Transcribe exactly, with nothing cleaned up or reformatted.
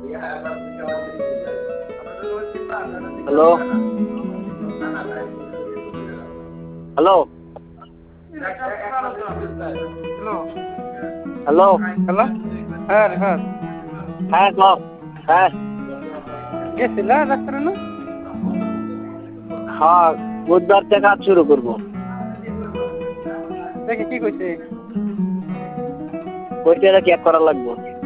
hello hello hello hello হ্যাঁ রেহান হ্যাঁ কও হ্যাঁ গেছিলা ডাক্তার না হ্যাঁ বুধবার থেকে কাজ শুরু করবো দেখি কি কইছে কইতে চেক করা লাগবে